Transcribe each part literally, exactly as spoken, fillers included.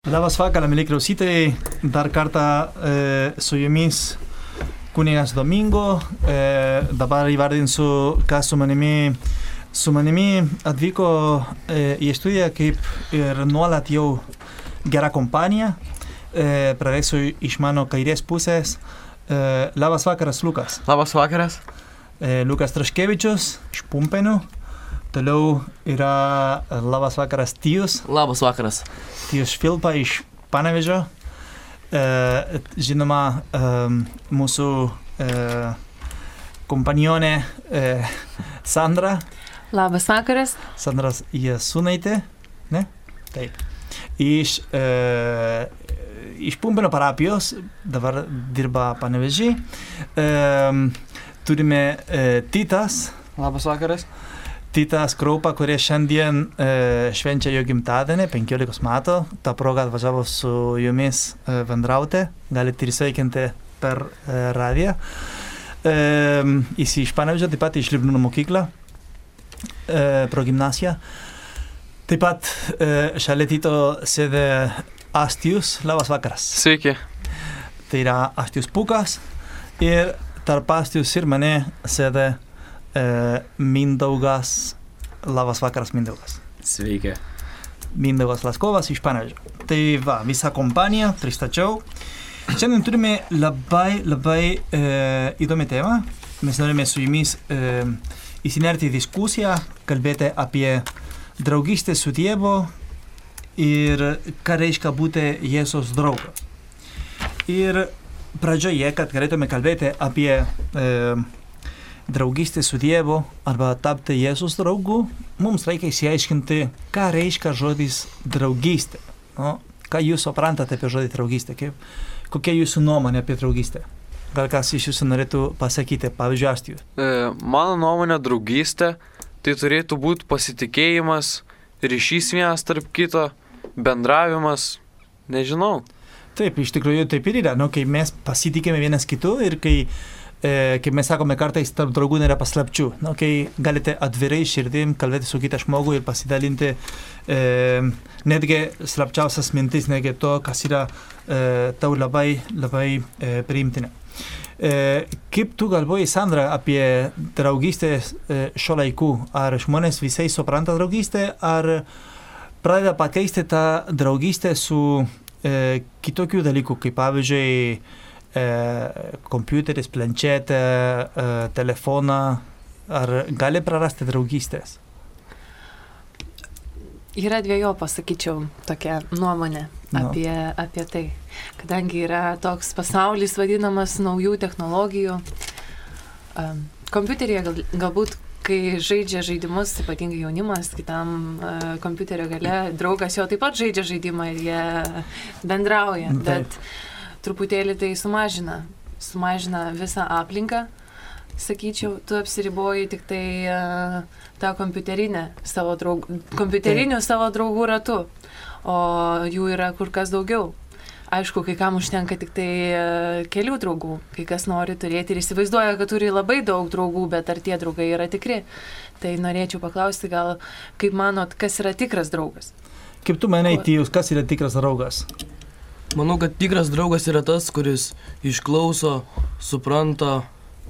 Labas vakaras, mieli klausytojai, dar kartą e, su jumis kunigas Domingo, e, dabar įvardinsiu, kas su manimi, su manimi atvyko e, į studiją kaip ir nuolat jau gera kompanija, e, pradėsiu iš mano kairės pusės. E, labas vakaras, Lukas. Labas vakaras. E, Lukas Traškevičius iš Pumpenių. Toliau yra labas vakaras Tijus. Labas vakaras. Tijus Švilpa iš Panevėžio. E, žinoma, e, mūsų e, kompanionė e, Sandra. Labas vakaras. Sandras Jasūnaitė. Ne? Taip. Iš, e, iš Pumpenio parapijos, dabar dirba Panevėžį. E, turime e, Titas. Labas vakaras. Titas Kraupa, kurie šiandien e, švenčia jo gimtadienį, penkiolikos metų. Ta proga atvažiavo su jumis e, bendrauti. Galite ir sveikinti per e, radiją. E, jis iš Panevėžio, taip pat iš Liubnūno mokyklą, e, progimnasiją. Taip pat e, šalia Tito sėdi Astijus. Labas vakaras. Sveiki. Tai yra Astijus Pukas. Ir tarp Astijus ir mane sėdi Uh, Mindaugas. Labas vakaras, Mindaugas. Sveiki. Mindaugas Laskovas iš Panevėžio. Tai va, visa kompanija, pristačiau. Šiandien turime labai, labai uh, įdomią temą. Mes norime su jumis uh, įsinerti į diskusiją, kalbėti apie draugystę su Dievu ir ką reiškia būti Jėzaus draugas. Ir pradžioje, kad galėtume kalbėti apie uh, draugystė su Dievu arba tapti Jėzus draugu, mums reikia išsiaiškinti, ką reiškia žodis draugystė. No, ką jūs suprantate apie žodį draugystė? Kaip, kokia jūsų nuomonė apie draugystę? Gal kas iš jūsų norėtų pasakyti, pavyzdžiui, Astijus? E, mano nuomonė draugystė, tai turėtų būti pasitikėjimas, ryšys vienas tarp kito, bendravimas, nežinau. Taip, iš tikrųjų taip ir yra, no, kai mes pasitikėme vienas kitu ir kai E, kaip mes sakome, kartais tarp draugų nėra paslapčių. Nu, kai galite atvirai širdim kalbėti su kitą žmogų ir pasidalinti e, netgi slapčiausias mintis, netgi to, kas yra e, tau labai, labai e, priimtina. E, kaip tu galvoji, Sandra, apie draugystę e, šio laikų? Ar žmonės visai supranta draugystę, ar pradeda pakeisti tą draugystę su e, kitokių dalykų, kaip pavyzdžiui, E, kompiuteris, planšetė, e, telefoną, ar gali prarasti draugystės? Yra dviejų, pasakyčiau, tokia nuomonė no. apie, apie tai. Kadangi yra toks pasaulis vadinamas naujų technologijų. Um, kompiuteryje gal, galbūt, kai žaidžia žaidimus, ypatingai jaunimas, kitam uh, kompiuterio gale draugas jo taip pat žaidžia žaidimą ir jie bendrauja. Taip. Bet truputėlį tai sumažina, sumažina visą aplinką, sakyčiau, tu apsiriboji tik tai uh, tą kompiuterinę savo draugų, kompiuterinių tai. savo draugų ratu, o jų yra kur kas daugiau. Aišku, kai kam užtenka tik tai uh, kelių draugų, kai kas nori turėti ir įsivaizduoja, kad turi labai daug draugų, bet ar tie draugai yra tikri. Tai norėčiau paklausti, gal, kaip manot, kas yra tikras draugas? Kaip tu manai, Tijus, kas yra tikras draugas? Manau, kad tikras draugas yra tas, kuris išklauso, supranta.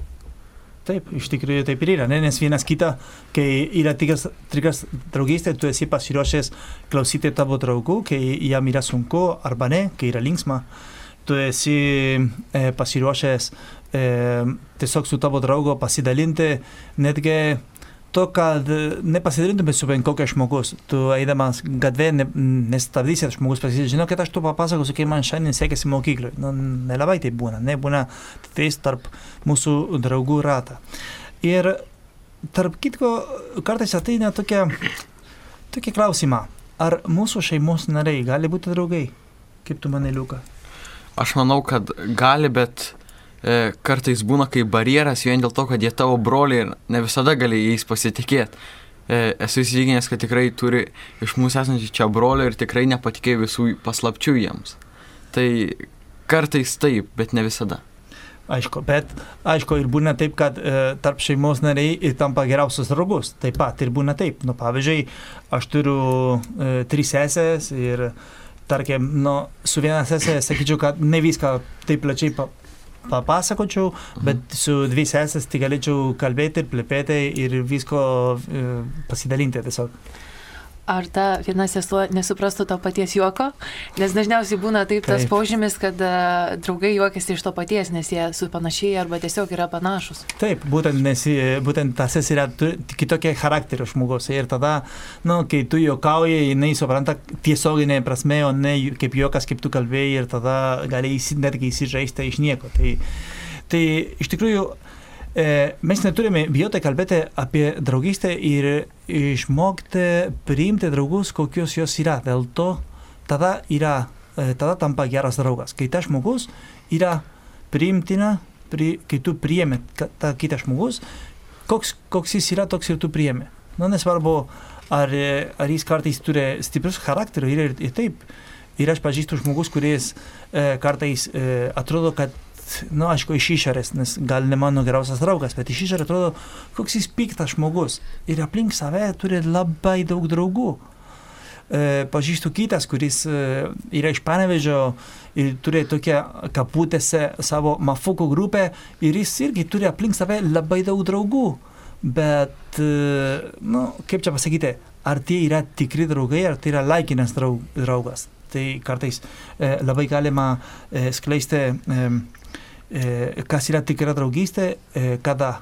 Taip, iš tikrųjų taip ir yra, ne? Nes vienas kitą, kai yra tikras, tikras draugystė, tu esi pasiruošęs klausyti tavo draugų, kai jam yra sunku arba ne, kai yra linksma. Tu esi e, pasiruošęs e, tiesiog su tavo draugo pasidalinti, netgi to, kad nepasidalintume su ben kokia žmogus. Tu eidamas gatvė ne, nestabdysi, žmogus pasakys, žinau, kad aš tu papasakosiu, kai man šiandien sekėsi mokyklai. Nu, nelabai tai būna, ne, būna tai tarp mūsų draugų ratą. Ir tarp kitko, kartais ateina tokia, tokia klausimą, ar mūsų šeimos nariai gali būti draugai? Kaip tu manai, Liuka? Aš manau, kad gali, bet e, kartais būna kaip barjeras vien dėl to, kad jie tavo broliai ir ne visada gali jais pasitikėti. E, esu įsitikinęs, kad tikrai turi iš mūsų esančių čia brolių ir tikrai nepatikėjo visų paslapčių jiems. Tai kartais taip, bet ne visada. Aišku, bet aišku ir būna taip, kad e, tarp šeimos nariai ir tampa geriausias draugus. Taip pat ir būna taip. Nu, pavyzdžiui, aš turiu e, tris sesės ir tarkim, nu, su viena sesė sakyčiau, kad ne viską taip plačiai pa, papasakočiau, mhm. bet su dvi sesės tai galėčiau kalbėti ir plepėti ir visko e, pasidalinti tiesiog. Ar ta viena sesuo nesuprastų to paties juoko? Nes dažniausiai būna taip, taip. tas požymis, kad uh, draugai juokiasi iš to paties, nes jie supanašiai arba tiesiog yra panašus. Taip, būtent, nes būtent tas yra kitokia charakterio žmogus. Ir tada, nu, kai tu juokauji, jinai supranta tiesioginė prasme, o ne kaip juokas, kaip tu kalbėjai, ir tada gali netgi įsižaisti iš nieko. Tai, tai iš tikrųjų, mes neturime bijoti kalbėti apie draugystę ir išmokti priimti draugus, kokios jos yra. Dėl to tada, yra, tada tampa geras draugas. Kai tas žmogus yra priimtina, pri, kai tu priėmė tą kitą žmogus, koks, koks jis yra, toks ir tu priėmė. Nu, nesvarbu, ar, ar jis kartais turi stiprius charakterių ir, ir taip. Ir aš pažįstu žmogus, kuris e, kartais e, atrodo, kad nu, aišku, iš išorės, nes gal ne mano geriausias draugas, bet iš išorės atrodo, koks jis piktas žmogus. Ir aplink save turi labai daug draugų. E, pažįstu kitas, kuris e, yra iš Panevėžio ir turi tokią kaputėse savo mafukų grupę ir jis irgi turi aplink save labai daug draugų. Bet, e, nu, kaip čia pasakyti, ar tie yra tikri draugai, ar tai yra laikinas draug, draugas. Tai kartais e, labai galima e, skleisti e, E, kas yra tikra draugystė, e, kada,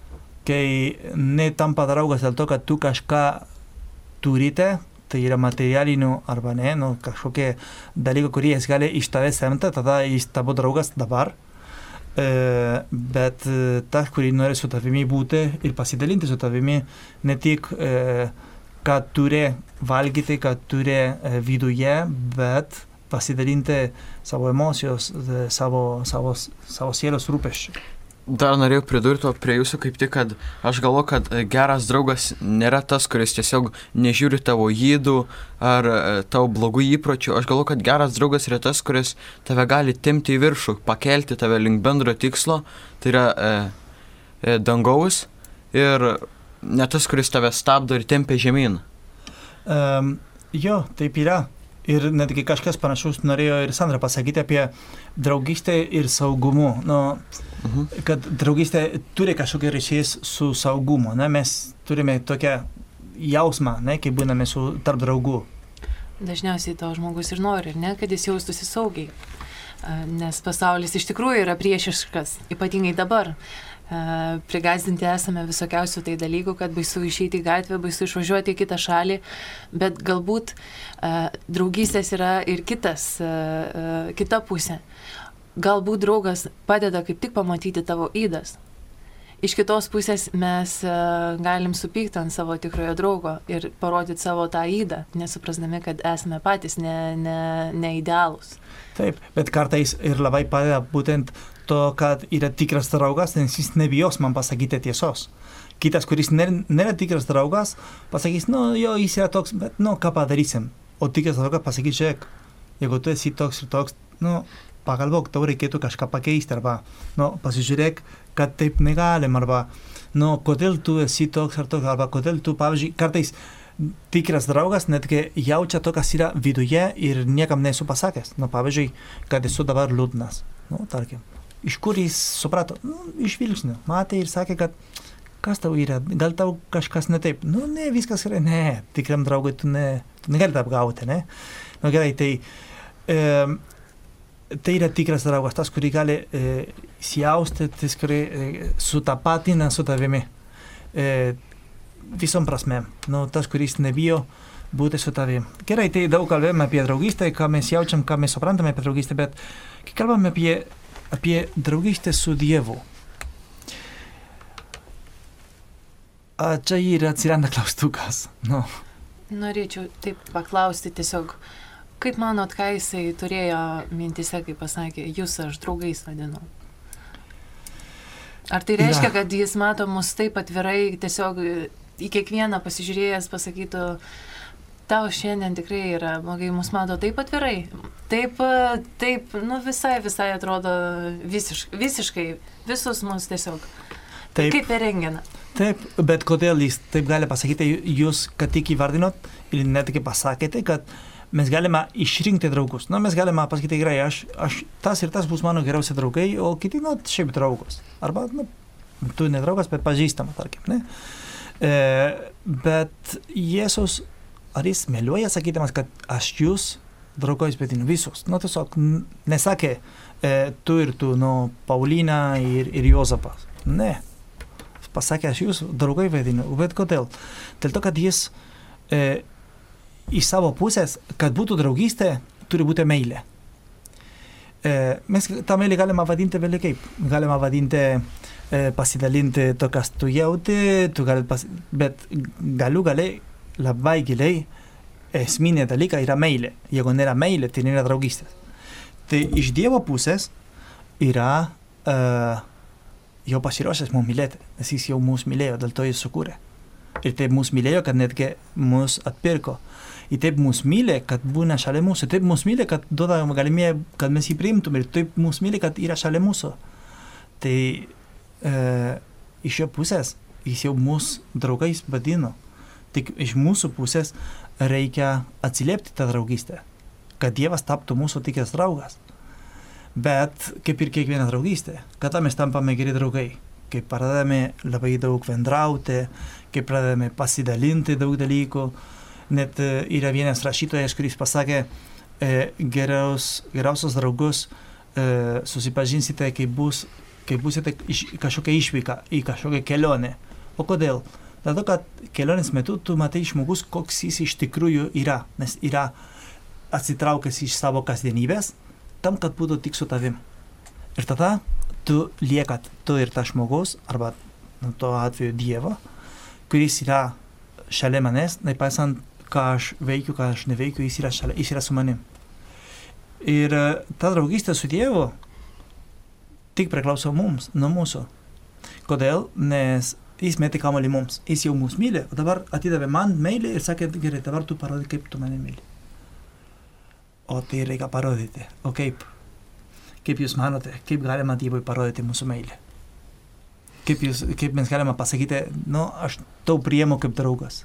kai netampa draugas dėl to, kad tu kažką turite, tai yra materialinių arba ne, nu, kažkokie dalykai, kurie jis gali iš tavęs semti, tada jis tavo draugas dabar, e, bet e, tas, kurį nori su tavimi būti ir pasidalinti su tavimi, ne tik e, kad turi valgyti, kad turi e, viduje, bet pasidalinti savo emocijos, savo, savo, savo sielos rūpesčių. Dar norėjau pridurti prie jūsų kaip tik, kad aš galvoju, kad geras draugas nėra tas, kuris tiesiog nežiūri tavo ydų ar tavo blogų įpročių. Aš galvoju, kad geras draugas yra tas, kuris tave gali timti į viršų, pakelti tave link bendro tikslo, tai yra e, e, dangaus, ir ne tas, kuris tave stabdo ir tempia žemyn. Um, jo, taip yra. Ir netgi kažkas panašus norėjo ir Sandra pasakyti apie draugystę ir saugumų. Nu, uh-huh. Kad draugystė turi kažkokia ryšys su saugumu. Ne? Mes turime tokią jausmą, ne, kai būname su tarp draugų. Dažniausiai to žmogus ir nori, ne, kad jis jaustųsi saugiai. Nes pasaulis iš tikrųjų yra priešiškas, ypatingai dabar. Prigazdinti esame visokiausių tai dalykų, kad baisu išeiti į gatvę, baisu išvažiuoti į kitą šalį, bet galbūt uh, draugystės yra ir kitas, uh, kita pusė. Galbūt draugas padeda kaip tik pamatyti tavo ydas. Iš kitos pusės mes uh, galim supykti ant savo tikrojo draugo ir parodyti savo tą ydą, nesuprasdami, kad esame patys ne, ne, ne idealūs. Taip, bet kartais ir labai padeda būtent to, kad yra tikras draugas, nes jis nebijos man pasakyti tiesos. Kitas, kuris nėra, nėra tikras draugas, pasakys, nu, jo, jis yra toks, bet, nu, ką padarysim. O tikras draugas pasakys, žiūrėk, jeigu tu esi toks ir toks, nu, pagalvok, tau reikėtų kažką pakeisti, arba, nu, pasižiūrėk, kad taip negalim, arba, nu, kodėl tu esi toks ar toks, arba kodėl tu, pavyzdžiui, kartais tikras draugas netgi jaučia to, kas yra viduje ir niekam nesu pasakęs. Nu, pavyzdžiui, kad esu dabar liūdnas, nu, tarkim. Iš kur jis suprato? Nu, iš vilksnio. Matė ir sakė, kad kas tau yra, gal tau kažkas ne taip. Nu, ne, viskas yra, ne, tikram draugui tu, ne, tu negali tą apgauti, ne. Nu, gerai, tai e, tai yra tikras draugas, tas, kurį gali e, įsijausti, tas, kurį e, sutapatina su tavimi. E, visom prasmėm. Nu, tas, kuris nebijo būti su tavimi. Gerai, tai daug kalbėjome apie draugystę, ką mes jaučiam, ką mes suprantame apie draugystę, bet kai kalbame apie apie draugystę su Dievu. A, čia ir atsiranda klaustukas. No. Norėčiau taip paklausti tiesiog, kaip manot, ką jisai turėjo mintise, kai pasakė, jūs aš draugais vadinu? Ar tai reiškia, ja. kad jis mato mus taip atvirai, tiesiog į kiekvieną pasižiūrėjęs pasakytų, tau šiandien tikrai yra blogai, mus mato taip atvirai, taip, taip, nu visai, visai atrodo visiškai, visiškai visus mus tiesiog, taip, kaip per rengeną. Taip, bet kodėl jis taip gali pasakyti, jūs ką tik įvardinot ir netgi pasakėte, kad mes galime išrinkti draugus. Na, mes galime pasakyti, gerai, aš, aš tas ir tas bus mano geriausi draugai, o kiti, na, šiaip draugus. Arba, na, tu ne draugas, bet pažįstama, tarkim, ne? E, bet Jėzus, ar jis meliuoja sakydamas, kad aš jūs draugais vadinu visus? Nu, tiesiog nesakė e, tu ir tu, nu, Paulina ir, ir Jozapas. Ne. Pasakė, aš jūs draugai vadinu. Bet kodėl? Dėl to, kad jis e, iš savo pusės, kad būtų draugystė, turi būti meilė. E, mes tą meilę galima vadinti vėliau kaip. Galima vadinti e, pasidalinti to, kas tu jauti, tu gali pas... bet galiu galiai labai giliai esminė dalyka yra meilė. Jeigu nėra meilė, tai nėra draugystės. Tai iš Dievo pusės yra uh, jau pasiruošęs mūsų mylėti, nes jis jau mūsų mylėjo, dėl to jis sukūrė. Ir taip mūsų mylėjo, kad netgi mūsų atpirko. Ir taip mūsų mylė, kad būna šalia mūsų. Taip mūsų mylė, kad duoda galimybę, kad mes jį priimtum. Ir taip mūsų mylė, kad yra šalia mūsų. Tai uh, iš jo pusės jis jau mūsų draugais vadino. Tik iš mūsų pusės reikia atsiliepti tą draugystę, kad Dievas taptų mūsų tikras draugas. Bet kaip ir kiekviena draugystė, kada mes tampame geri draugai, kai pradedame labai daug bendrauti, kai pradedame pasidalinti daug dalykų. Net yra vienas rašytojas, kuris pasakė, e, geriaus, geriausios draugus e, susipažinsite, kai, bus, kai busite iš kažkokią išvyką, į kažkokią kelionę. O kodėl? Dėl to, kad kelionės metu tu matai žmogus, koks jis iš tikrųjų yra, nes yra atsitraukęs iš savo kasdienybės, tam, kad būtų tik su tavim. Ir tada tu liekat, tu ir tas žmogus, arba nu, to atveju Dievo, kuris yra šalia manęs, nepaisant, ką aš veikiu, ką aš neveikiu, jis yra, šalia, jis yra su manim. Ir ta draugystė su Dievu tik priklauso mums, nuo mūsų. Kodėl? Nes jis metė kamuolį mums, jis jau mus myli, o dabar atidavė man meilį ir sakė, gerai, dabar tu parodai, kaip tu mane myli. O tai reikia parodyti. O kaip? Kaip jūs manote, kaip galima Dievui parodyti mūsų meilį? Kaip, jūs, kaip mes galime pasakyti, nu, aš tau priemu kaip draugas?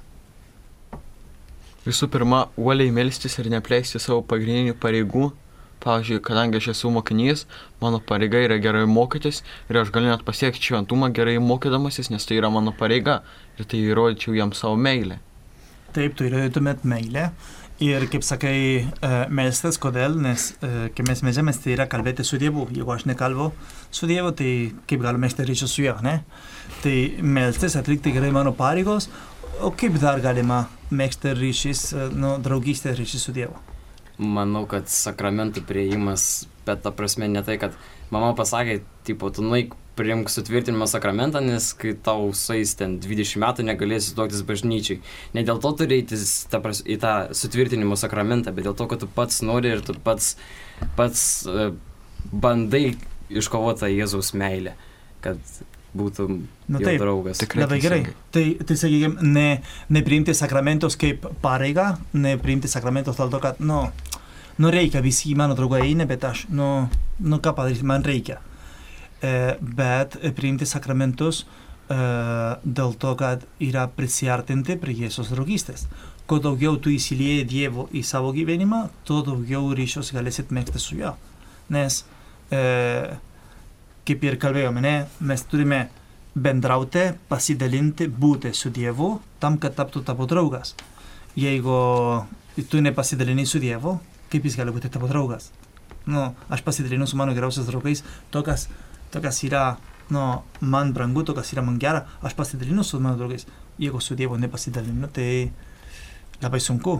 Visų pirma, uoliai melstis ir nepleisti savo pagrindinių pareigų. Pavyzdžiui, kadangi aš esu mokinys, mano pareiga yra gerai mokytis ir aš galiu net pasiekti šventumą gerai mokydamasis, nes tai yra mano pareiga ir tai įrodyčiau jam savo meilę. Taip, tu įrodytumėt meilę ir, kaip sakai, melstis, kodėl, nes kai mes melžiamės, tai yra kalbėti su Dievu. Jeigu aš nekalbu su Dievu, tai kaip galime megzti ryšį su juo, ne? Tai melstis, atlikti gerai mano pareigos, o kaip dar galima megzti ryšys, nu, draugystės ryšį su Dievu? Manau, kad sakramentų priėjimas, bet ta prasme ne tai, kad mama pasakė, tipo, tu nueik priimk sutvirtinimo sakramentą, nes kai tau sueis ten dvidešimt metų negalėsi tuoktis bažnyčiai. Ne dėl to turi eiti ta pras, į tą sutvirtinimo sakramentą, bet dėl to, kad tu pats nori ir tu pats, pats uh, bandai iškovoti tą Jėzaus meilę, kad būtų nu, jo taip, draugas. Labai gerai. Tai, tai sakykime, ne, nepriimti sakramentos kaip pareigą, nepriimti sakramentos dėl to, kad, nu, nu reikia, visi mano draugai eina, bet aš, nu, nu ką padaryti, man reikia. E, bet priimti sakramentus e, dėl to, kad yra prisiartinti prie Jėzaus draugystės. Kuo daugiau tu įsilieji Dievo į savo gyvenimą, tuo daugiau ryšius galėsit megzti su juo. Nes e, kaip ir kalbėjome, ne, mes turime bendrauti, pasidalinti, būti su Dievu, tam, kad taptų tavo draugas. Jeigu tu nepasidalini su Dievu, kaip jis gali būti tavo draugas? Nu, aš pasidalinu su mano geriausiais draugais, to, kas, to, kas yra nu, man brangu, to, kas yra man gera, aš pasidalinu su mano draugais. Jeigu su Dievu nepasidalinu, tai labai sunku.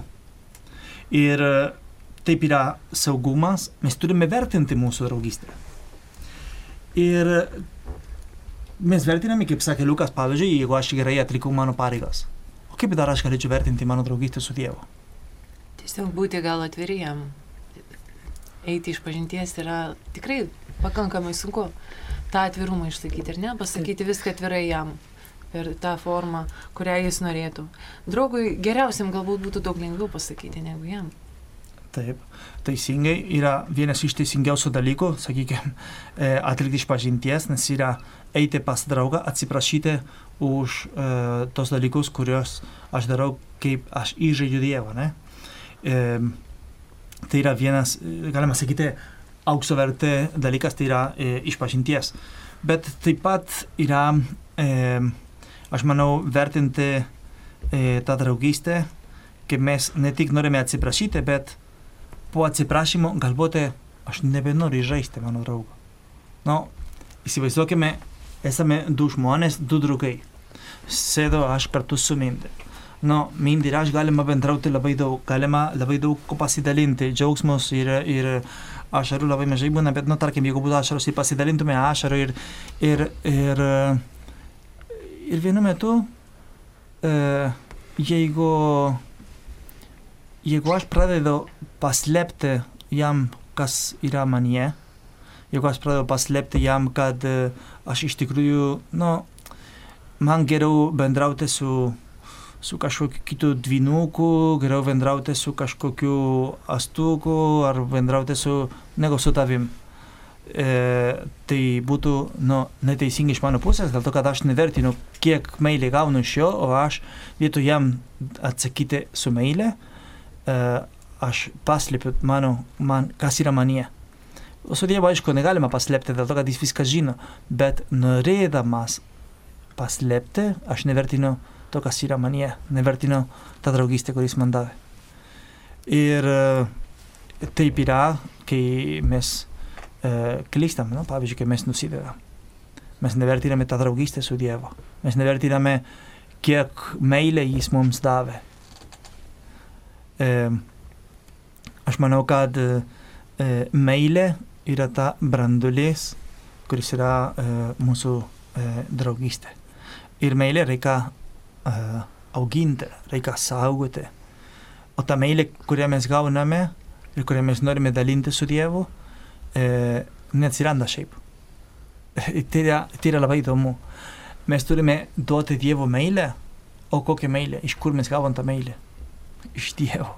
Ir taip yra saugumas, mes turime vertinti mūsų draugystę. Ir mes vertiname, kaip sakė Liukas, pavyzdžiui, jeigu aš gerai atlikau mano pareigas. O kaip dar aš galėčiau vertinti mano draugystę su Dievu? Tiesiog būti gal atviri jam. Eiti iš pažinties yra tikrai pakankamai sunku. tą atvirumą išlaikyti, ar ne? Pasakyti viską atvirai jam per tą formą, kurią jis norėtų. Draugui geriausiam galbūt būtų daug lengviau pasakyti negu jam. Taip, teisingai yra vienas iš teisingiausių dalykų, sakykime, atlikti išpažinties, nes yra eiti pas draugą, atsiprašyti už e, tos dalykus, kuriuos aš darau, kaip aš įžeidžiu Dievą, ne? E, tai yra vienas, galima sakyti, aukso vertė dalykas, tai yra e, išpažinties. Bet taip pat yra, e, aš manau, vertinti e, tą draugystę, kai mes ne tik norime atsiprašyti, bet po atsiprašymo galbūt aš nebenoriu žaisti mano draugo. Nu, įsivaizduokime, esame du žmonės, du draugai. Sėdo aš kartu su Mindi. Nu, Mindi ir aš galima bendrauti labai daug, galima labai daug ko pasidalinti, džiaugsmus ir, ir ašarų labai mažai būna, bet, nu, tarkim, jeigu būtų ašaros ir pasidalintume ašarų ir, ir, ir, ir vienu metu, e, jeigu, jeigu aš pradedu paslėpti jam, kas yra manyje, jeigu aš pradedu paslėpti jam, kad aš iš tikrųjų, nu, man geriau bendrauti su, su kažkokiu kitu dvynuku, geriau bendrauti su kažkokiu astuku ar bendrauti su, negu su tavim. E, tai būtų, nu, neteisingai iš mano pusės, dėl to, kad aš nevertinu, kiek meilė gaunu iš jo, o aš vietoj jam atsakyti su meilė, e, aš paslėpiu mano, man, kas yra manyje. O su Dievu, aišku, negalima paslėpti, dėl to, kad jis viską žino, bet norėdamas paslėpti, aš nevertinu to, kas yra manyje, nevertinu tą draugystę, kuris man davė. Ir taip yra, kai mes e, klystam, no? Pavyzdžiui, kai mes nusidedam. Mes nevertiname tą draugystę su Dievu. Mes nevertiname, kiek meilė jis mums davė. E, aš manau, kad e, meilė yra ta branduolys, kuris yra e, mūsų e, draugystė. Ir meilė reikia e, auginti, reikia saugoti. O ta meilė, kurią mes gauname ir kurią mes norime dalinti su Dievu, e, neatsiranda šiaip. Tai yra, tai yra labai įdomu. Mes turime duoti Dievo meilę, o kokią meilę? Iš kur mes gavom tą meilę? Iš Dievo.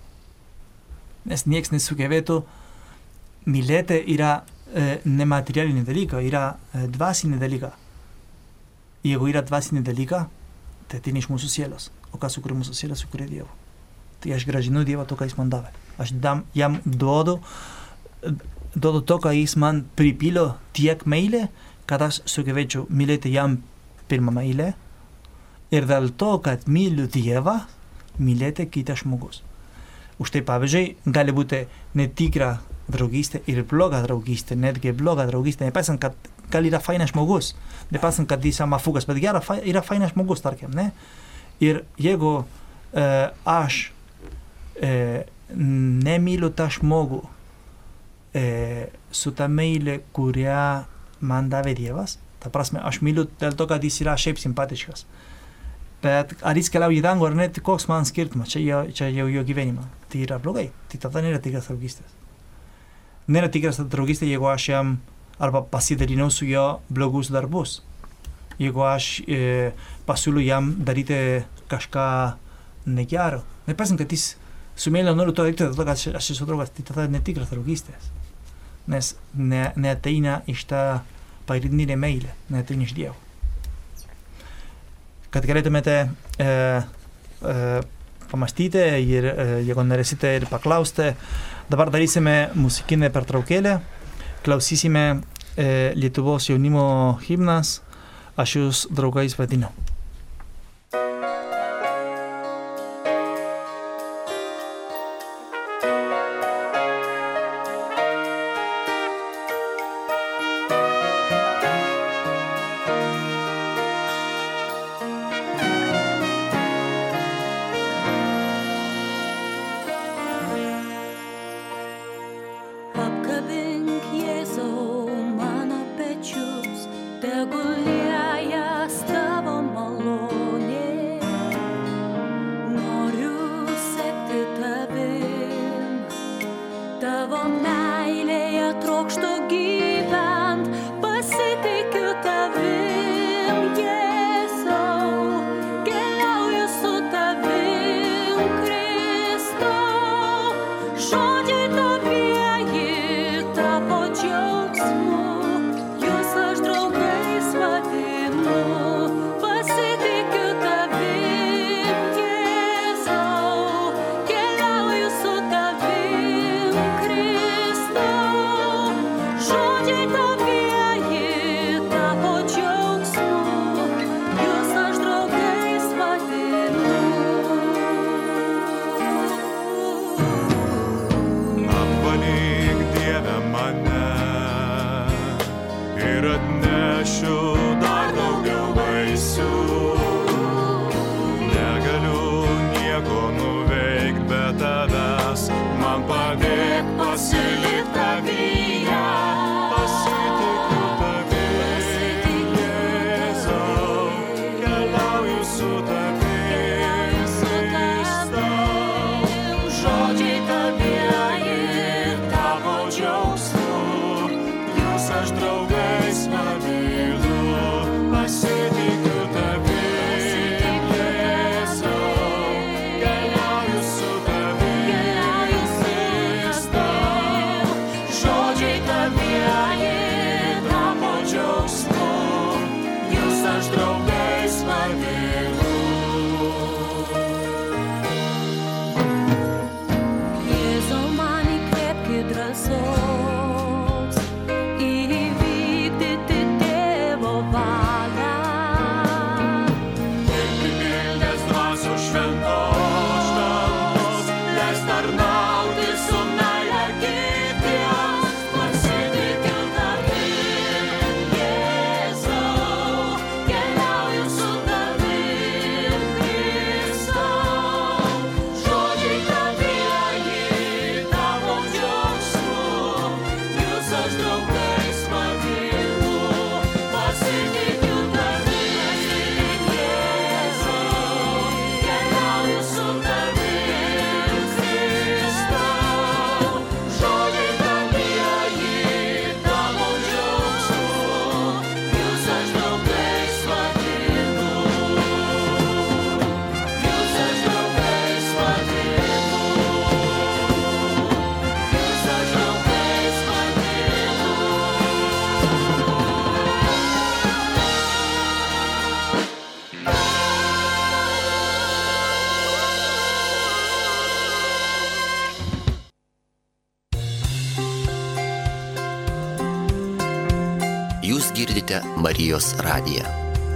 Nes nieks nesugebėtų mylėti yra e, nematerialinį dalyką, yra e, dvasinį dalyką. Jeigu yra dvasinį dalyką, tai ateina iš mūsų sielos. O ką sukuria mūsų siela, sukuria Dievo. Tai aš gražinu Dievą to, ką jis man davė. Aš dam, jam duodu, duodu to, ką jis man pripilo tiek meilė, kad aš sugebėčiau mylėti jam pirmą meilę ir dėl to, kad myliu Dievą, mylėti kitą žmogus. Už tai, pavyzdžiui, gali būti netikra draugystė ir bloga draugystė, netgi bloga draugystė, nepaisant, kad gal yra fainas žmogus, nepaisant, kad jis amafugas, bet gera, yra fainas žmogus, tarkim, ne? Ir jeigu e, aš e, nemyliu tą žmogų e, su ta meilė, kurią man davė Dievas, ta prasme, aš myliu dėl to, kad jis yra šiaip simpatiškas. Bet ar jis keliauja į dangų ar ne, tai koks man skirtumas, čia jau, čia jau jo gyvenimą. Tai yra blogai, tai tada nėra tikras draugystės. Nėra tikras draugystė, jeigu aš jam arba pasidalinau su jo blogus darbus. Jeigu aš e, pasiūliu jam daryti kažką negero. Nepaisant, kad jis su meilė noriu to daryti, dėl to, kad aš, aš esu draugas, tai tada netikras draugystės. Nes ne, neateina iš tą pagrindinę meilę, neateina iš Dievo. Kad galėtumėte e, e, pamastyti ir e, jeigu norėsite ir paklausti, dabar darysime muzikinę pertraukėlę, klausysime e, Lietuvos jaunimo himnas, aš jūs draugais vadinu. Keliauju su tavim. ir atnešiu dar daugiau vaisių. Negaliu nieko nuveikt be tavęs, man padėk pasilik tavyje. Pasitikiu tavim, Jėzau, keliauju su tavim, Kristau. Žodžiai tavieji tapo džiaugsmu, jūs aš draugais vadinu. Pasitikiu tavim, Jėzau, keliauju su tavim, Kristau. Žodžiai tavieji tapo džiaugsmu, jūs aš draugais vadinu. Jėzau, man įkvėpki drąsos įvykdyti tėvo valią. Ir pripildęs dvasios šventos, šventos, leis tarnauti su meile kitiems. Pasitikiu tavim, Jėzau, keliauju su tavim, Kristau. Žodžiai tavieji tavo džiaugsmu, jūs aš draugais vadinu. Pasitikiu tavim, Jėzau, keliauju su tavim, Kristau. Žodžiai tavieji tavo džiaugsmu, jūs aš draugais vadinu. Jūs aš draugais vadinu. Jūs aš draugais vadinu. Jūs girdite Marijos radiją.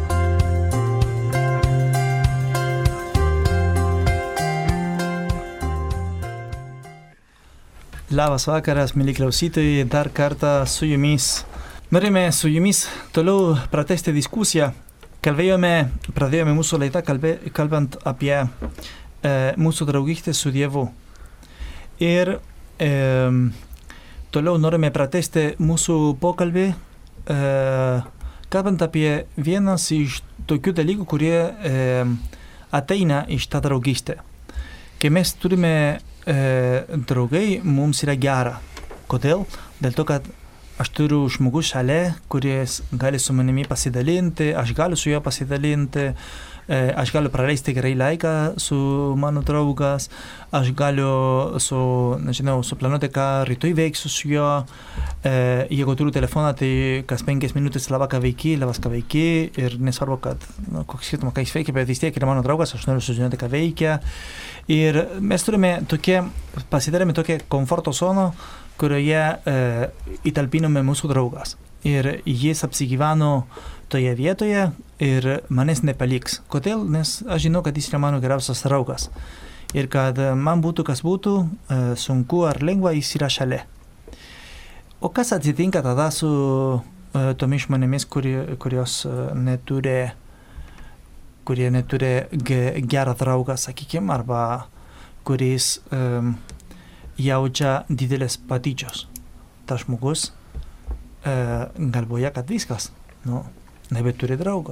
Labas vakaras, mėly klausytojai, dar kartą su jumis. Norime su jumis toliau pratęsti diskusiją. Kalbėjome, pradėjome mūsų laidą kalbė, kalbant apie e, mūsų draugystę su Dievu. Ir e, toliau norime pratęsti mūsų pokalbį, e, kalbant apie vienas iš tokių dalykų, kurie e, ateina iš tą draugystę. Kai mes turime e, draugai, mums yra gera. Kodėl? Dėl to, kad aš turiu žmogus šalia, kuris gali su manimi pasidalinti, aš galiu su juo pasidalinti, e, aš galiu praleisti gerai laiką su mano draugas, aš galiu su, nežinau, suplanuoti, ką rytoj veiksiu su juo. E, jeigu turiu telefoną, tai kas penkias minutės labą ką veiki, labas ką veiki ir nesvarbu, kad nu, koks skirtumas, ką jis veikia, bet vis tiek yra mano draugas, aš noriu sužinoti, ką veikia. Ir mes turime tokie, pasidarėme tokią komforto zoną, kurioje e, įtalpinome mūsų draugas. Ir jis apsigyveno toje vietoje ir manęs nepaliks. Kodėl? Nes aš žinau, kad jis yra mano geriausias draugas. Ir kad man būtų, kas būtų, e, sunku ar lengva, jis yra šalia. O kas atsitinka tada su e, tomis žmonėmis, kurie, kurios e, neturi, kurie neturi ge, gerą draugą, sakykime, arba kuris e, jaučia didelės patyčios. Tas žmogus e, galvoja, kad viskas, nu, nebeturi draugo.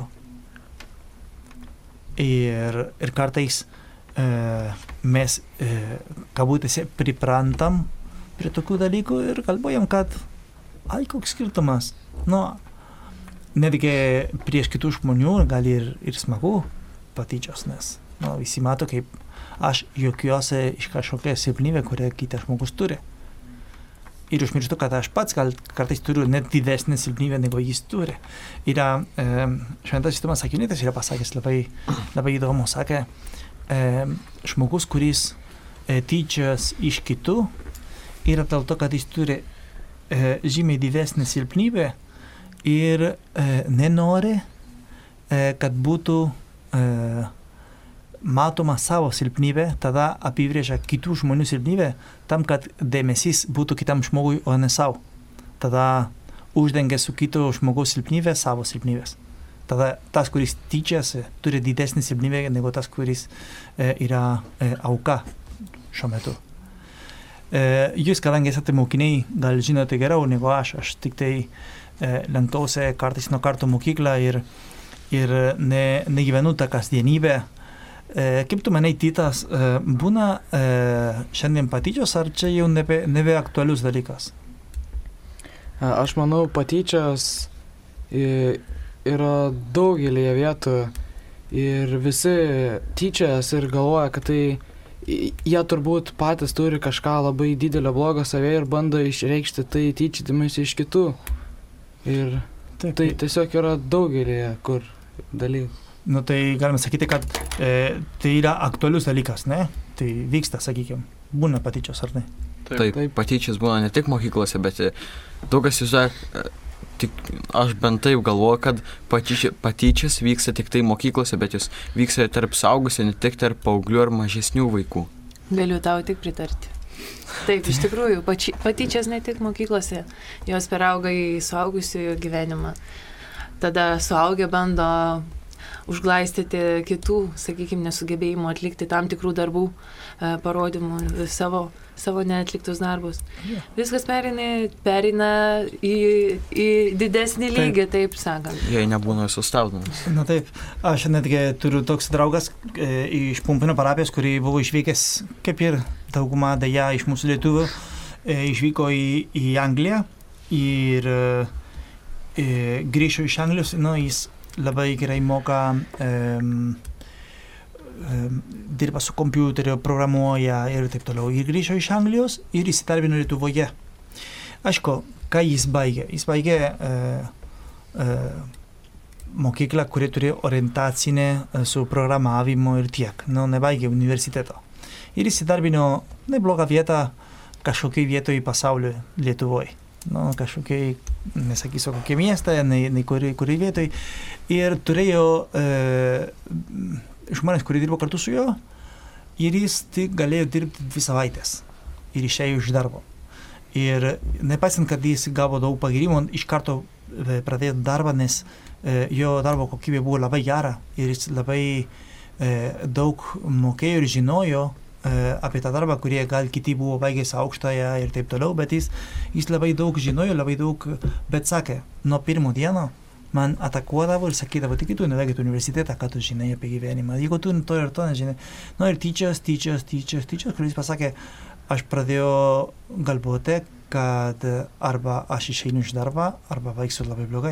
Ir, ir kartais e, mes, e, kabutėse, priprantam prie tokių dalykų ir galvojam, kad ai, koks skirtumas. Nu, netgi prieš kitų žmonių gali ir, ir smagu patyčios, nes nu, visi mato, kaip aš juokiuosi iš kažkokią silpnybę, kurią kitas žmogus turi. Ir užmirštu, kad aš pats gal kartais turiu net didesnę silpnybę, negu jis turi. Yra e, šventasis Tomas Akvinietės yra pasakęs labai, labai įdomu, sakė, e, žmogus, kuris e, tyčias iš kitų, yra dėl to, kad jis turi e, žymiai didesnę silpnybę ir e, nenori, e, kad būtų e, matoma savo silpnybė, tada apibrėžia kitų žmonių silpnybę tam, kad dėmesys būtų kitam žmogui, o ne savo. Tada uždengia su kito žmogaus silpnybę savo silpnybės. Tada tas, kuris tyčiasi, turi didesnį silpnybę negu tas, kuris e, yra e, auka šiuo metu. E, jūs, kadangi esate mokiniai, gal žinote geriau negu aš, aš tik tai e, lankausi kartais nuo karto mokyklą ir, ir ne, negyvenu tą kasdienybę. E, kaip tu manai, Titas, e, būna e, šiandien patyčios, ar čia jau nebe, nebe aktualius dalykas? Aš manau, patyčios yra daugelėje vietų ir visi tyčias ir galvoja, kad tai jie turbūt patys turi kažką labai didelio blogo savėje ir bando išreikšti tai tyčytimis iš kitų. Ir Taip. Tai tiesiog yra daugelėje kur dalykų. Nu tai galime sakyti, kad e, tai yra aktualius dalykas, ne? Tai vyksta, sakykime, būna patyčios, ar ne? Taip, Taip. Patyčios būna ne tik mokyklose, bet daug kas jūs tik aš bent taip galvoju, kad patyčios, patyčios vyksta tik tai mokyklose, bet jos vyksta tarp suaugusių, ne tik tarp paauglių ar mažesnių vaikų. Galiu tau tik pritarti. Taip, iš tikrųjų, pači, patyčios ne tik mokyklose, jos perauga į suaugusiųjų gyvenimą. Tada suaugę bando užglaistyti kitų, sakykime, nesugebėjimų atlikti tam tikrų darbų, e, parodymų, savo, savo neatliktus darbus. Yeah. Viskas perina, perina į, į didesnį lygį, taip, taip sakant. Jei nebūna sustabdomas. Na taip, aš netgi turiu toks draugas e, iš Pumpino parapijos, kurį buvo išvykęs, kaip ir dauguma dėja iš mūsų lietuvių, e, išvyko į, į Angliją ir e, grįžo iš Anglijos, nu, jis labai gerai moka, um, um, dirba su kompiuteriu, programuoja ir taip toliau. Ir grįžo iš Anglijos ir įsidarbino Lietuvoje. Aišku, ką jis baigė? Jis baigė uh, uh, mokyklą, kuri turi orientacinę uh, su programavimu ir tiek. Nu, nebaigė universiteto. Ir įsidarbino neblogą vietą kažkokiai vietoj pasaulio Lietuvoje. Nu, kažkokiai, nesakysiu, kokie miestą, nei, nei kuri, kuri vietoj. Ir turėjo e, žmonės, kurie dirbo kartu su juo, ir jis tik galėjo dirbti dvi savaitės. Ir išėjo iš darbo. Ir nepaisant, kad jis gavo daug pagyrimų, iš karto e, pradėjo darbą, nes e, jo darbo kokybė buvo labai gera. Ir jis labai e, daug mokėjo ir žinojo apie tą darbą, kurie gal kiti buvo baigęs aukštąją ir taip toliau, bet jis, jis labai daug žinojo, labai daug, bet sakė, nuo pirmo dieną man atakuodavo ir sakydavo, tik tu nebaigėt universitetą, ką tu žinai apie gyvenimą, jeigu tu to ir to nežinai. Nu ir tyčios, tyčios, tyčios, tyčios, kuris pasakė, aš pradėjau galvoti, kad arba aš išeinu iš darbą, arba baigsiu labai blogai.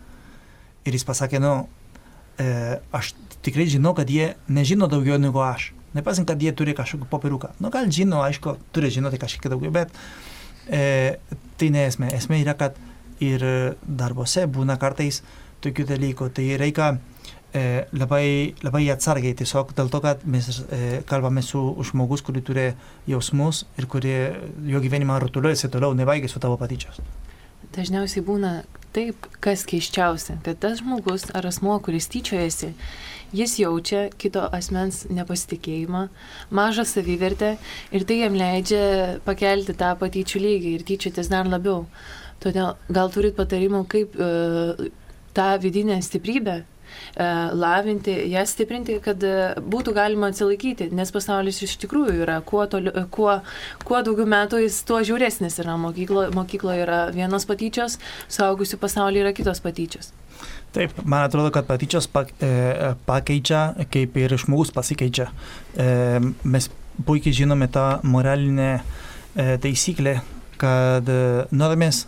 Ir jis pasakė, nu, e, aš tikrai žinau, kad jie nežino daugiau negu aš. Nepaisant, kad jie turi kažkokį popieriuką. Nu, gal žino, aišku, turi žinoti kažkiek daugiau, bet e, tai ne esmė. Esmė yra, kad ir darbose būna kartais tokių dalykų. Tai reikia e, labai, labai atsargiai tiesiog dėl to, kad mes e, kalbame su žmogus, kuri turi jausmus ir kurie jo gyvenimą rutuliuojasi toliau, nebaigė su tavo patyčios. Dažniausiai būna taip, kas keiščiausia, kad tas žmogus ar asmuo, kuris tyčiojasi, jis jaučia kito asmens nepasitikėjimą, mažą savivertę ir tai jam leidžia pakelti tą patyčių lygį ir tyčiotis dar labiau. Todėl gal turit patarimų, kaip e, tą vidinę stiprybę e, lavinti, ją stiprinti, kad e, būtų galima atsilaikyti, nes pasaulis iš tikrųjų yra, kuo, toli, kuo, kuo daugiau metų jis, tuo žiauresnis yra. Mokyklo, mokykloje yra vienos patyčios, suaugusių pasaulyje yra kitos patyčios. Taip, man atrodo, kad patyčios pakeičia, kaip ir žmogus pasikeičia. Mes puikiai žinome tą moralinę taisyklę, kad nuodėmės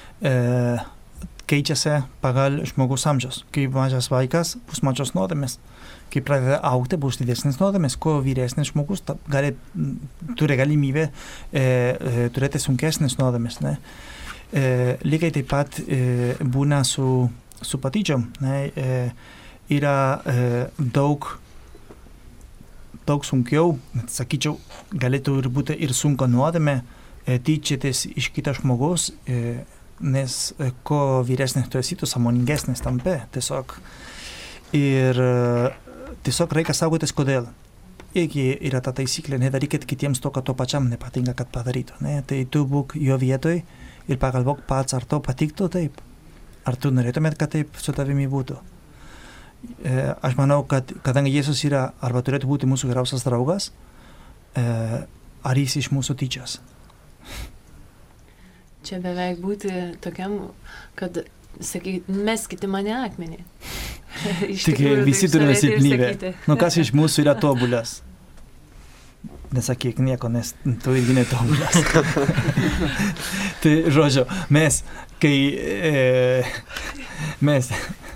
keičiasi pagal žmogus amžius. Kai mažas vaikas, bus mažos nuodėmės. Kai pradeda augti, bus didesnis nuodėmės. Kuo vyresnis žmogus gali, turi galimybę e, turėti sunkesnis nuodėmės. Ne? E, lygiai taip pat e, būna su su patyčiom, ne, e, yra e, daug, daug sunkiau, sakyčiau, galėtų ir būti ir sunku nuodėmė e, tyčiotis iš kito žmogaus, e, nes e, ko vyresnis tu esi, tu sąmoningesnis tampi, tiesiog. Ir e, tiesiog reikia saugotis, kodėl. Iki yra ta taisyklė, nedarykit kitiems to, kad to pačiam nepatinka, kad padarytų. Ne? Tai tu būk jo vietoj ir pagalvok pats, ar tau patiktų taip. Ar tu norėtumėt, kad taip su tavimi būtų. E, aš manau, kad kadangi Jėzus yra arba turėtų būti mūsų geriausias draugas, e, ar jis iš mūsų tyčias. Čia beveik būti tokiam, kad sakyt, meskite mane akmenį. Iš Tik tikrųjų, visi taip turime stovėti ir silpnybę. sakyti. Nu, kas iš mūsų yra tobulas? Nesakyk nieko, nes tu irgi netobulas. Tai, žodžiu, mes, kai e, mes,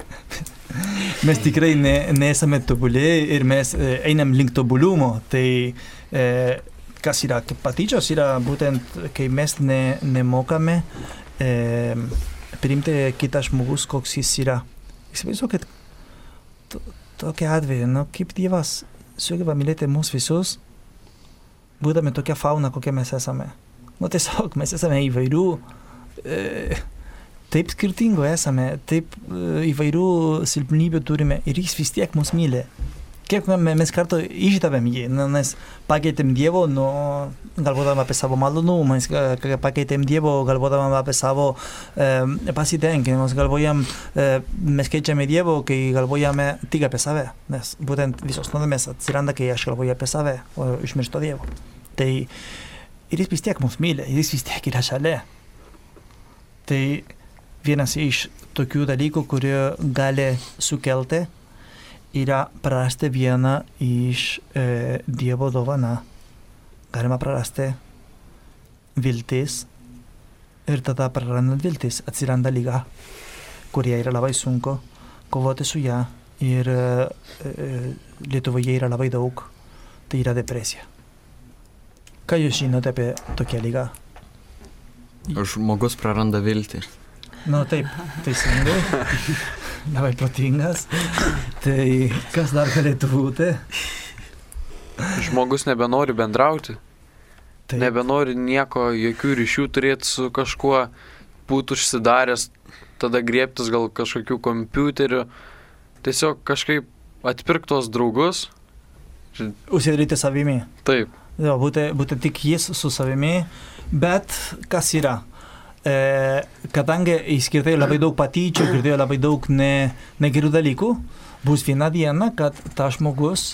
mes tikrai ne, nesame tobulė ir mes e, einam link tobulumo, tai e, kas yra, kaip patyčios yra būtent, kai mes ne, nemokame e, priimti kitą žmogus, koks jis yra. Įsivaizduokit, to, tokia atveju, nu, kaip Dievas sugeba mylėti mūsų visus, būdami tokia fauna, kokia mes esame. Nu, tiesiog mes esame įvairių, e, taip skirtingų esame, taip e, įvairių silpnybių turime ir jis vis tiek mus myli. Kiek mes kartu išdavėm jį, nu, nes pakeitėm Dievo, nu, galvodami apie savo malonumą, mes pakeitėm Dievo, galvodami apie savo e, pasitenkinimus, galvojam, e, mes keičiame Dievo, kai galvojame tik apie save, nes būtent visos nuodėmės atsiranda, kai aš galvoju apie save, o išmirštu Dievo. Tai ir jis vis tiek mus myli, jis vis tiek yra šalia. Tai vienas iš tokių dalykų, kurie gali sukelti, yra prarasti vieną iš e, Dievo dovana. Galima prarasti viltis ir tada prarandant viltis atsiranda lyga, kurie yra labai sunku kovoti su ją ir e, e, Lietuvoje yra labai daug, tai yra depresija. Ką jūs žinote apie tokią lygą? Žmogus praranda viltį. Nu taip, teisingai. Labai protingas. Tai kas dar galėtų būti? Žmogus nebenori bendrauti. Taip. Nebenori nieko, jokių ryšių turėti su kažkuo, būtų užsidaręs, tada griebtis gal kažkokių kompiuterių. Tiesiog kažkaip atpirkti tos draugus. Užsidaryti savimi. Taip. Jo, būti, būti tik jis su savimi, bet kas yra? E, kadangi jis girdėjo labai daug patyčių, girdėjo labai daug ne, negerų dalykų, bus viena diena, kad tas žmogus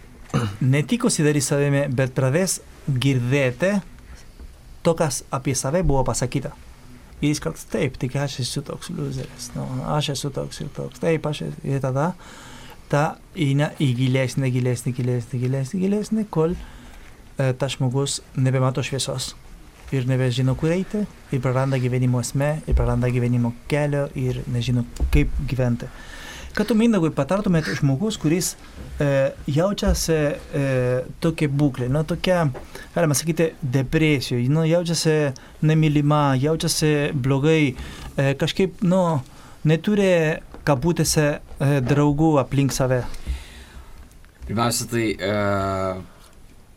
ne tik užsidarys savimi, bet pradės girdėti to, kas apie save buvo pasakyta. Ir jis kartais taip, tik aš esu toks loseris, no, aš esu toks ir toks, taip, aš esu. Ir tada ta eina į gilesnį, gilesnį, gilesnį, gilesnį, gilesnį, kol e, tas žmogus nebemato šviesos. Ir nebežino, kur eiti, ir praranda gyvenimo esmę, ir praranda gyvenimo kelio, ir nežino, kaip gyventi. Ką tu, Mindaugai, patartumėt žmogus, kuris e, jaučiasi e, tokia būklė, nu, tokia, galima sakyti, depresijų, nu, jaučiasi nemylima, jaučiasi blogai, e, kažkaip, nu, neturi kabutėse e, draugų aplink save. Pirmiausia, tai e,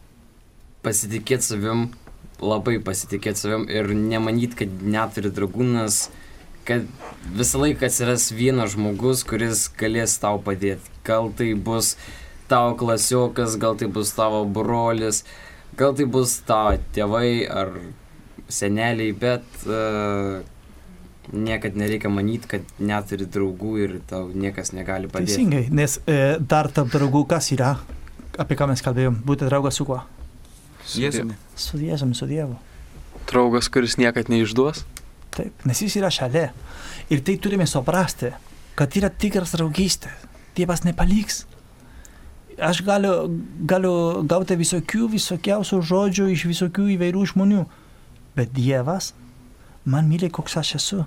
pasitikėti savim, labai pasitikėti savim ir nemanyti, kad neturi draugų, nes kad visą laiką atsiras vienas žmogus, kuris galės tau padėti. Gal tai bus tavo klasiokas, gal tai bus tavo brolis, gal tai bus tavo tėvai ar seneliai, bet uh, niekad nereikia manyti, kad neturi draugų ir tau niekas negali padėti. Teisingai, nes e, dar tarp draugų kas yra, apie ką mes kalbėjom, būti draugas su kuo? Su Jėzumi. Su Jėzumi, su Dievu. Draugas, kuris niekad neišduos. Taip, nes jis yra šalia. Ir tai turime suprasti, kad yra tikras draugystė. Dievas nepaliks. Aš galiu, galiu gauti visokių, visokiausių žodžių iš visokių įvairių žmonių. Bet Dievas man myli, koks aš esu.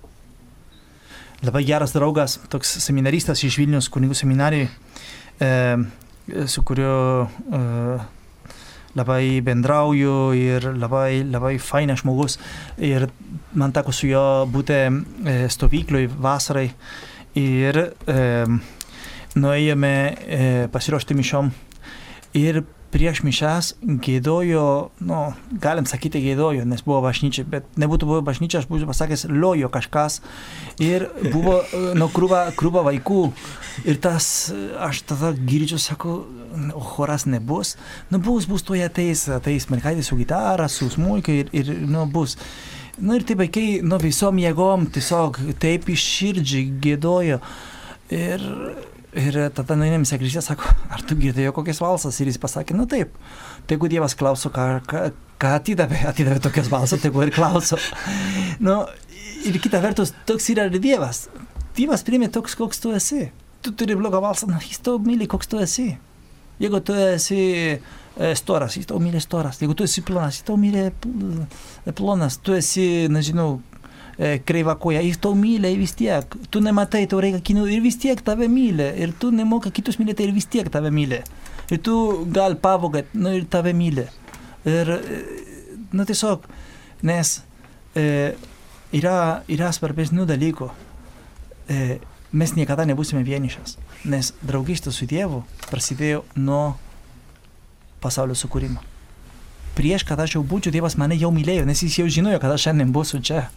Labai geras draugas, toks seminaristas iš Vilnius kunigų seminarijai, e, su kuriuo e, labai bendrauju ir labai, labai fainas žmogus. Ir man teko su juo būti e, stovykloj vasarai ir e, nuėjome e, pasiruošti mišiom. Ir prieš mišas gėdojo, nu, galim sakyti gėdojo, nes buvo bažnyčia, bet nebūtų buvo bažnyčia, aš būčiau pasakęs, lojo kažkas. Ir buvo, nu, krūva, krūva vaikų. Ir tas, aš tada girdžiu, sako, o choras nebus. Nu, bus, bus toje ateis, ateis mergaitė su gitara, su smuiku ir, ir, nu, bus. Nu ir tai vaikai, nu visom jėgom tiesiog taip iširdžiai gėdojo. Ir, ir tada nueinėm sekristė, sako, ar tu girdėjo kokias valsas? Ir jis pasakė, nu taip. Tai jeigu Dievas klauso, ką, ką, ką atidavė, atidavė tokias valsas, tai ir klauso. Nu, ir kita vertus, toks yra ir Dievas. Dievas priėmė toks, koks tu esi. Tu turi blogą valsą, na, jis tau myli, koks tu esi. Jeigu tu esi e, storas, jis tau myli storas. Jeigu tu esi plonas, jis tau myli plonas. Tu esi, nežinau, e, kreiva koja, jis tau myli vis tiek. Tu nematai, tau reikia kinų ir vis tiek tave myli. Ir tu nemoka kitus mylėti ir vis tiek tave myli. Ir tu gal pavogat, nu ir tave myli. Ir, nu tiesiog, nes e, yra, yra svarbesnių dalykų. E, mes niekada nebūsime vienišas, nes draugystė su Dievu prasidėjo nuo pasaulio sukūrimo. Prieš, kad aš jau būčiau, Dievas mane jau mylėjo, nes jis jau žinojo, kad aš šiandien būsiu čia.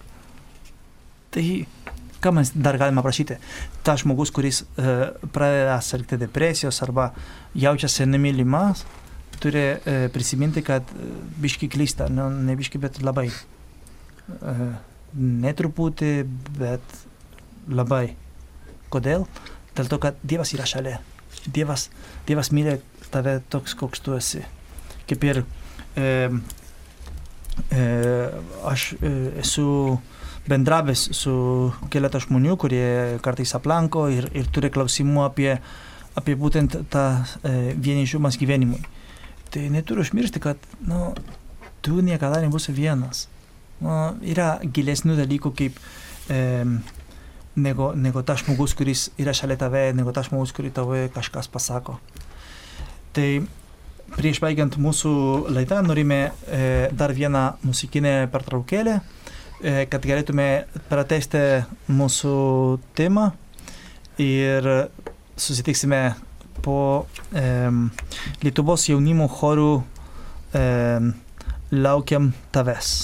Tai ką mes dar galime prašyti? Ta žmogus, kuris e, pradeda sirgti depresijos arba jaučiasi nemylimas, turi e, prisiminti, kad biški klysta, ne, ne biški, bet labai. E, netruputį, bet labai. Kodėl? Dėl to, kad Dievas yra šalia. Dievas, Dievas myli tave toks, koks tu esi. Kaip ir e, e, aš e, esu bendravęs su keletą žmonių, kurie kartais aplanko ir, ir turi klausimų apie, apie būtent tą e, vienišumas gyvenimui. Tai neturiu užmiršti, kad nu, tu niekada nebūsi vienas. Nu, yra gilesnių dalykų kaip e, Nego, nego tas žmogus, kuris yra šalia tave, nego tas žmogus, kurį tave kažkas pasako. Tai prieš baigiant mūsų laidą norime e, dar vieną muzikinę pertraukėlę, e, kad galėtume pratęsti mūsų temą ir susitiksime po e, Lietuvos jaunimo chorų e, Laukiam tavęs.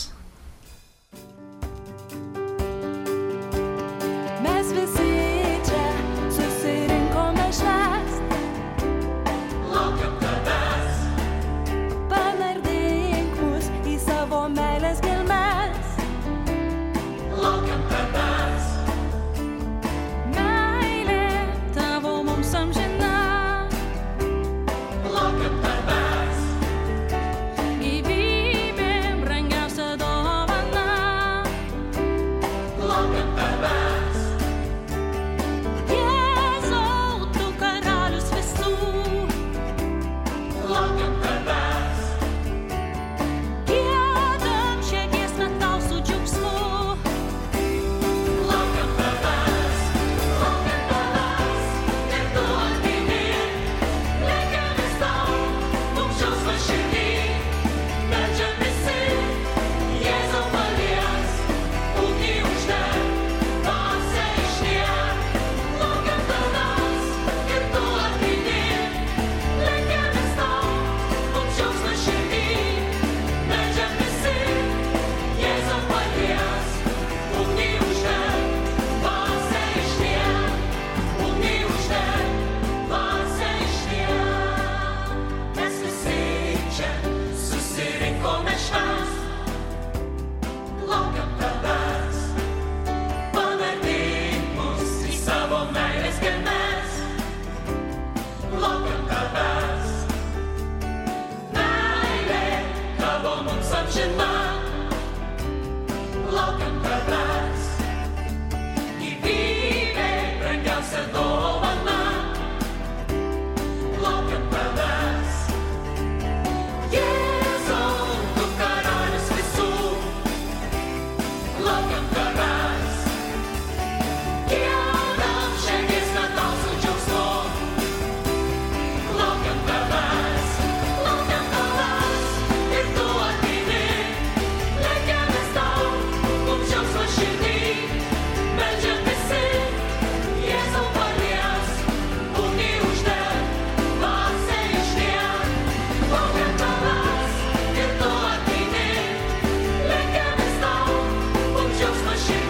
Just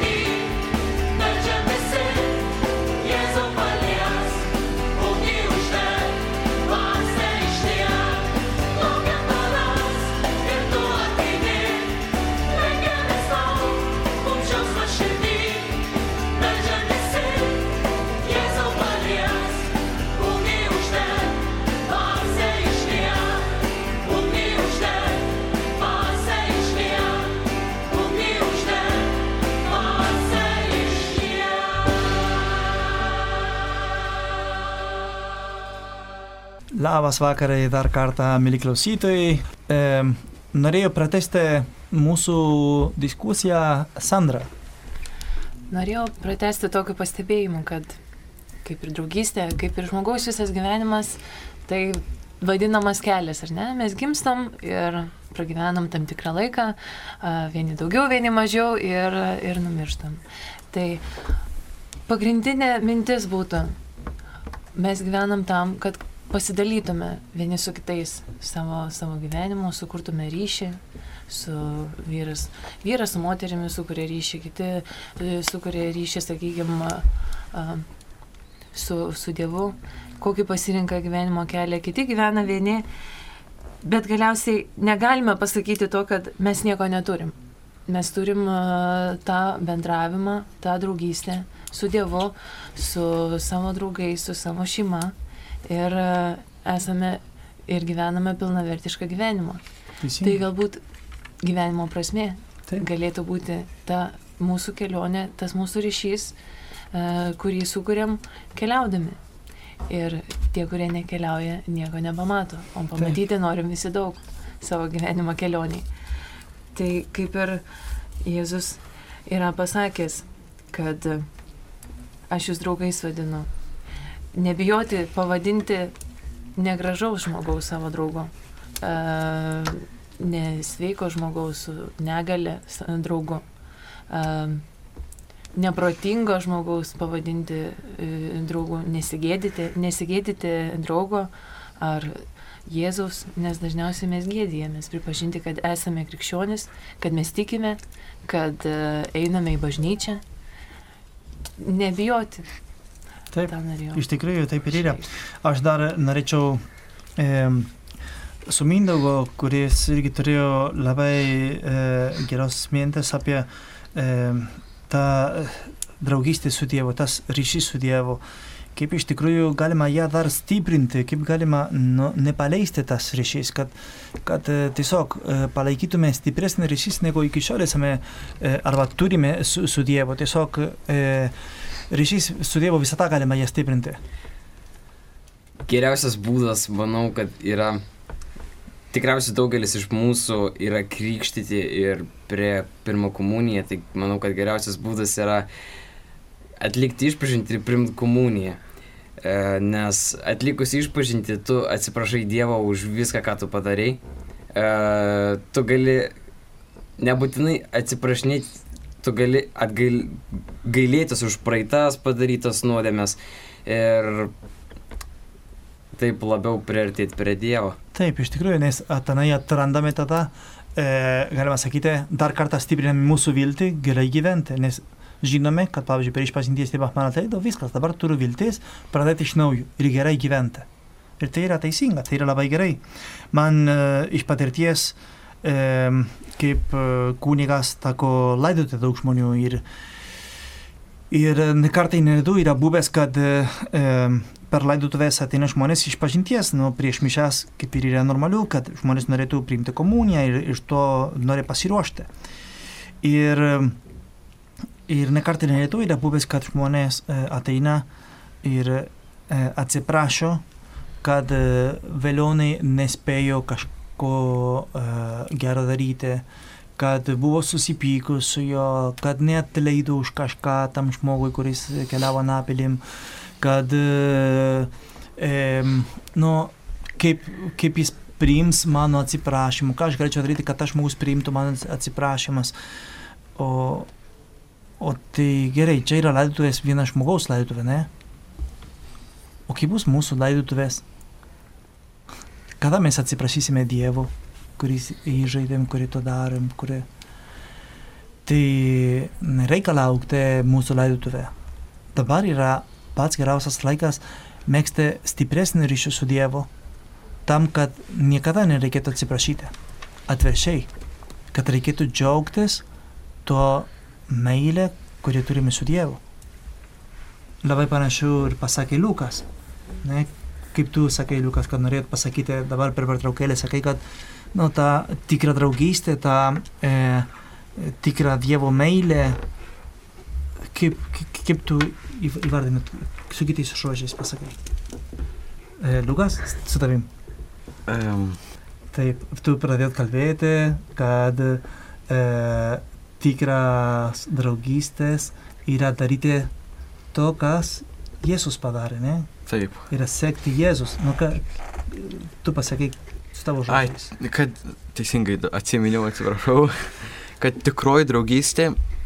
Labas vakarai dar kartą, mėly klausytojai. E, norėjau pratesti mūsų diskusiją Sandra. Norėjau pratesti tokiu pastebėjimu, kad kaip ir draugystė, kaip ir žmogaus visas gyvenimas, tai vadinamas kelias, ar ne? Mes gimstam ir pragyvenam tam tikrą laiką, vieni daugiau, vieni mažiau ir, ir numirštam. Tai pagrindinė mintis būtų, mes gyvenam tam, kad pasidalytume vieni su kitais savo, savo gyvenimu, sukurtume ryšį su vyras, vyras su moterimi sukuria ryšį, kiti sukuria ryšį, sakykime, su, su Dievu, kokį pasirinka gyvenimo kelią, kiti gyvena vieni, bet galiausiai negalime pasakyti to, kad mes nieko neturim. Mes turim tą bendravimą, tą draugystę su Dievu, su savo draugais, su savo šeima. Ir esame ir gyvename pilnavertišką gyvenimą. Teisingai. Tai galbūt gyvenimo prasmė Taip. Galėtų būti ta mūsų kelionė, tas mūsų ryšys, kurį sukuriam keliaudami. Ir tie, kurie nekeliauja, nieko nebemato. O pamatyti Taip. Norim visi daug savo gyvenimo kelioniai. Tai kaip ir Jėzus yra pasakęs, kad aš jūs draugais vadinu. Nebijoti pavadinti negražaus žmogaus savo draugo, e, nesveiko žmogaus su negale draugu, e, neprotingo žmogaus pavadinti e, draugu, nesigėdyti, nesigėdyti draugo ar Jėzaus, nes dažniausiai mes gėdijamės pripažinti, kad esame krikščionis, kad mes tikime, kad e, einame į bažnyčią, nebijoti. Taip, iš tikrųjų taip ir yra. Aš dar norėčiau e, su Mindaugu, kuris irgi turėjo labai e, geros mintis apie e, tą draugystę su Dievu, tas ryšys su Dievu, kaip iš tikrųjų galima ją dar stiprinti, kaip galima nu, nepaleisti tas ryšys, kad, kad e, tiesiog e, palaikytume stipresnį ryšys, negu iki šiol esame e, arba turime su, su Dievu. Tiesiog e, ryšys su Dievu visada galima ją stiprinti. Geriausias būdas, manau, kad yra, tikriausiai daugelis iš mūsų yra krikštyti ir prie pirmo komuniją, tai manau, kad geriausias būdas yra atlikti išpažintį ir priimti komuniją. E, nes atlikus išpažintį, tu atsiprašai Dievo už viską, ką tu padarei. E, tu gali nebūtinai atsiprašinėti, tu gali atgailėtis už praeitas padarytas nuodėmes ir taip labiau priartėti prie Dievo. Taip, iš tikrųjų, nes tenai atrandame tada, e, galima sakyti, dar kartą stipriname mūsų viltį gerai gyventi, nes žinome, kad, pavyzdžiui, per išpažinties Dievas man atleido, viskas, dabar turiu viltis pradėti iš naujo ir gerai gyventi. Ir tai yra teisinga, tai yra labai gerai. Man e, iš patirties e, kaip kunigas tako laidoti daug žmonių ir, ir kartai neredu yra buvęs, kad e, per laidotuvės ateina žmonės iš pažinties, nu, prieš mišas kaip ir yra normaliu, kad žmonės norėtų priimti komuniją ir iš to nori pasiruošti. Ir, ir nekartai neredu yra buvęs, kad žmonės e, ateina ir e, atsiprašo, kad e, vėliau nespėjo kažką ko uh, gero daryti, kad buvo susipykus su jo, kad neatleido už kažką tam žmogui, kuris keliavo napilim, kad uh, um, nu, kaip, kaip jis priims mano atsiprašymą, ką aš galėčiau daryti, kad tas žmogus priimtų mano atsiprašymas. O, o tai gerai, čia yra laidotuvės viena žmogaus laidotuvė, ne? O kaip bus mūsų laidotuvės? Kada mes atsiprašysime Dievo, kuris įžaidėm, kurį to darėm, kurį... Tai nereikia laukti mūsų laidotuvę. Dabar yra pats geriausias laikas megzti stipresnį ryšį su Dievu, tam, kad niekada nereikėtų atsiprašyti. Atvirkščiai, kad reikėtų džiaugtis tuo meilę, kurį turime su Dievu. Labai panašu ir pasakė Liukas, ne? Kaip tu sakai, Liukas, kad norėt pasakyti dabar per pertraukėlę, sakai, kad nu, ta tikra draugystė, ta e, tikra Dievo meilė, kaip, kaip tu įvardinat, su kitais žodžiais pasakai? E, Lukas, su tavim. Um, Taip, tu pradėjot kalbėti, kad e, tikras draugystės yra daryti to, kas Jėzus padarė, ne? taip. Yra sekti Jėzus. Nu, ką tu pasakai su tavo Ai, žodžiais. kad teisingai atsiminiau, atsiprašau, kad tikroji draugystė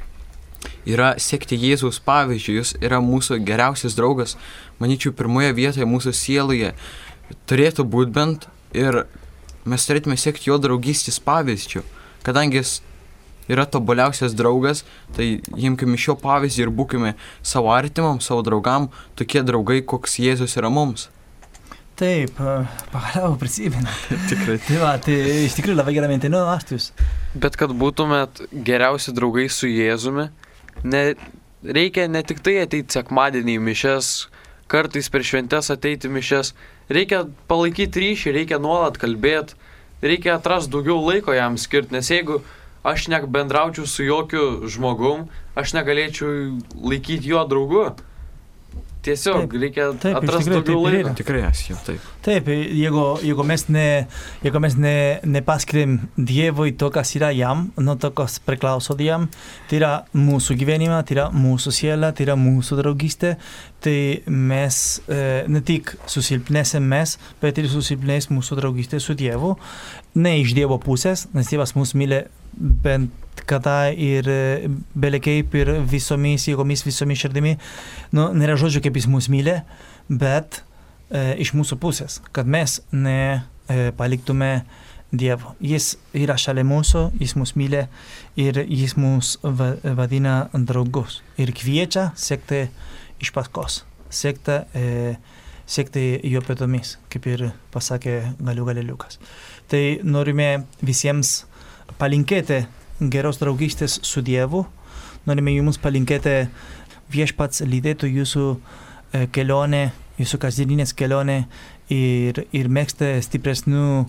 yra sekti Jėzaus pavyzdžių, jis yra mūsų geriausias draugas, manyčiau, pirmoje vietoje mūsų sieloje turėtų būti bent ir mes turėtume sekti jo draugystės pavyzdžių, kadangi jis yra tobuliausias draugas, tai imkime šio pavyzdį ir būkime savo artimam, savo draugam, tokie draugai, koks Jėzus yra mums. Taip, pagaliau prisimenu. Tikrai. Tai va, tai iš tikrųjų labai gerą mintį, nu, Aštus. Bet kad būtumėt geriausi draugai su Jėzumi, ne, reikia ne tik tai ateiti sekmadienį į mišes, kartais per šventes ateiti į mišes, reikia palaikyti ryšį, reikia nuolat kalbėti, reikia atrasti daugiau laiko jam skirti, nes jeigu aš nebendraučiau su jokiu žmogum, aš negalėčiau laikyti jo draugu. Tiesiog Taip, reikia taip, iš atrasti tikrųjų, daugiau taip ir laiko. yra. Tikrai esu jau taip. Taip, jeigu, jeigu mes, ne, jeigu mes ne, nepaskiriam Dievui to, kas yra jam, nuo to, kas priklauso jam, tai yra mūsų gyvenimą, tai yra mūsų siela, tai yra mūsų draugystė, tai mes e, ne tik susilpnėsim mes, bet ir susilpnės mūsų draugystė su Dievu, ne iš Dievo pusės, nes Dievas mus myli bent kada ir belekaip ir visomis jėgomis, visomis širdimi, nu, nėra žodžių, kaip jis mus myli, bet e, iš mūsų pusės, kad mes ne e, paliktume Dievo. Jis yra šalia mūsų, jis mus myli ir jis mus va, vadina draugus ir kviečia sekti iš paskos, sekti, e, sekti jo pėdomis, kaip ir pasakė galiu gali Liukas. Tai norime visiems palinkėti geros draugystės su Dievu, norime jums palinkėti viešpats lydėtų jūsų e, kelionę, jūsų kasdieninės kelionę ir, ir mėgsti stipresnių e,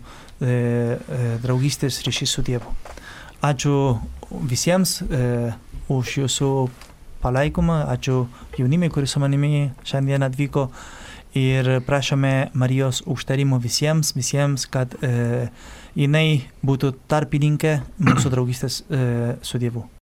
e, draugystės ryšį su Dievu. Ačiū visiems e, už jūsų palaikumą, ačiū jaunimui, kuris su manimi šiandien atvyko ir prašome Marijos užtarimo visiems, visiems, kad e, jinai būtų tarpininkė mūsų draugystės e, su Dievu.